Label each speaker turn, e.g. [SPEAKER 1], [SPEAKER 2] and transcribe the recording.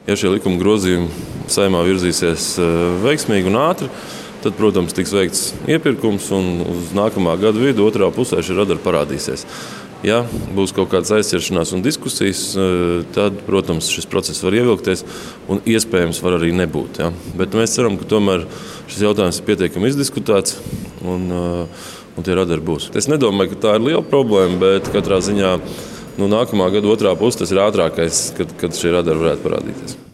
[SPEAKER 1] Ja šie likuma grozījumi Saeimā virzīsies veiksmīgi un ātri, tad, protams, tiks veikts iepirkums un uz nākamā gada vidu otrā pusē šie radari parādīsies. Ja būs kaut kādas aizķeršanās un diskusijas, tad, protams, šis process var ievilkties un iespējams var arī nebūt. Ja. Bet mēs ceram, ka tomēr šis jautājums ir pietiekami izdiskutēts un tie radari būs. Es nedomāju, ka tā ir liela problēma, bet katrā ziņā nākamā gada otrā puse tas ir ātrākais, kad šie radari varētu parādīties.